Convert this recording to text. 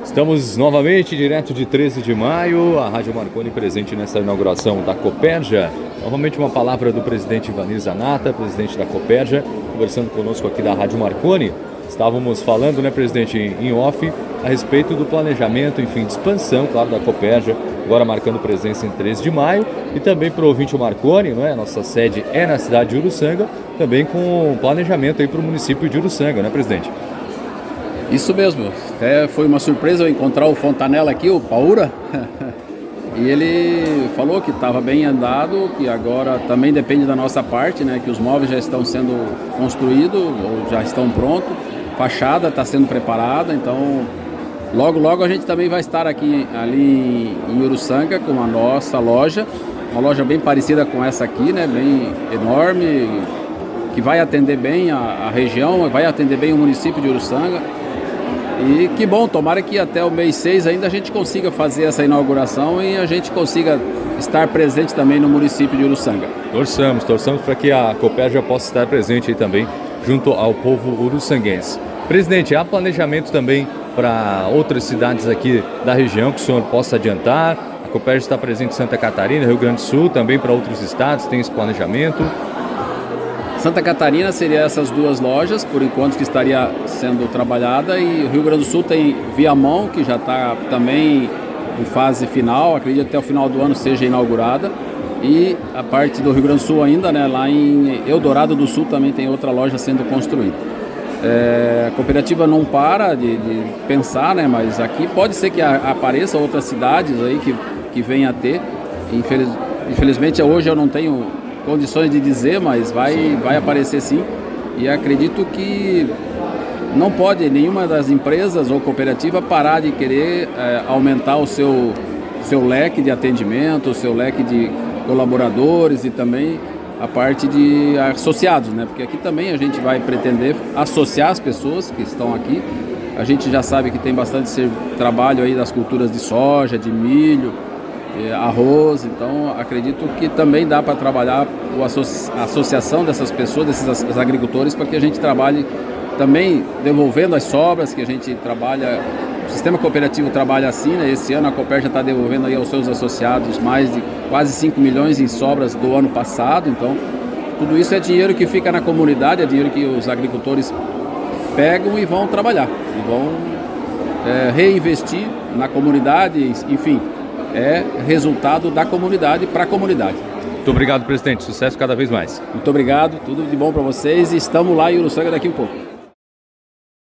Estamos novamente direto de 13 de maio, a Rádio Marconi presente nessa inauguração da Copérgia. Novamente uma palavra do presidente Ivanir Zanata, presidente da Copérgia, conversando conosco aqui da Rádio Marconi. Estávamos falando, né, presidente, em off, a respeito do planejamento, enfim, de expansão, claro, da Copérgia, agora marcando presença em 13 de maio, e também para o ouvinte Marconi, não é? Nossa sede é na cidade de Uruçanga, também com planejamento aí para o município de Uruçanga, né, presidente? Isso mesmo, até foi uma surpresa eu encontrar o Fontanella aqui, o Paura, e ele falou que estava bem andado, que agora também depende da nossa parte, né, que os móveis já estão sendo construídos, ou já estão prontos, fachada está sendo preparada, então logo a gente também vai estar aqui ali em Uruçanga com a nossa loja, uma loja bem parecida com essa aqui, né, bem enorme, que vai atender bem a região, vai atender bem o município de Uruçanga. E que bom, tomara que até o mês 6 ainda a gente consiga fazer essa inauguração e a gente consiga estar presente também no município de Uruçanga. Torçamos para que a Copérgia possa estar presente aí também junto ao povo uruçanguense. Presidente, há planejamento também para outras cidades aqui da região que o senhor possa adiantar? A Copérgia está presente em Santa Catarina, Rio Grande do Sul, também para outros estados, tem esse planejamento? Santa Catarina seria essas duas lojas, por enquanto, que estaria sendo trabalhada, e o Rio Grande do Sul tem Viamão, que já está também em fase final, acredito que até o final do ano seja inaugurada, e a parte do Rio Grande do Sul ainda, né, lá em Eldorado do Sul também tem outra loja sendo construída. A cooperativa não para de pensar, né, mas aqui pode ser que apareçam outras cidades aí que venham a ter. Infelizmente hoje eu não tenho condições de dizer, mas vai aparecer sim, e acredito que não pode nenhuma das empresas ou cooperativa parar de querer aumentar o seu leque de atendimento, o seu leque de colaboradores e também a parte de associados, né? Porque aqui também a gente vai pretender associar as pessoas que estão aqui. A gente já sabe que tem bastante trabalho aí das culturas de soja, de milho, arroz, então acredito que também dá para trabalhar a associação dessas pessoas, desses agricultores, para que a gente trabalhe também devolvendo as sobras que a gente trabalha. O sistema cooperativo trabalha assim, né? Esse ano a Copérgia está devolvendo aí aos seus associados mais de quase 5 milhões em sobras do ano passado, então tudo isso é dinheiro que fica na comunidade, é dinheiro que os agricultores pegam e vão trabalhar, e vão reinvestir na comunidade, enfim, é resultado da comunidade para a comunidade. Muito obrigado, presidente. Sucesso cada vez mais. Muito obrigado, tudo de bom para vocês, e estamos lá em Uruçanga daqui um pouco.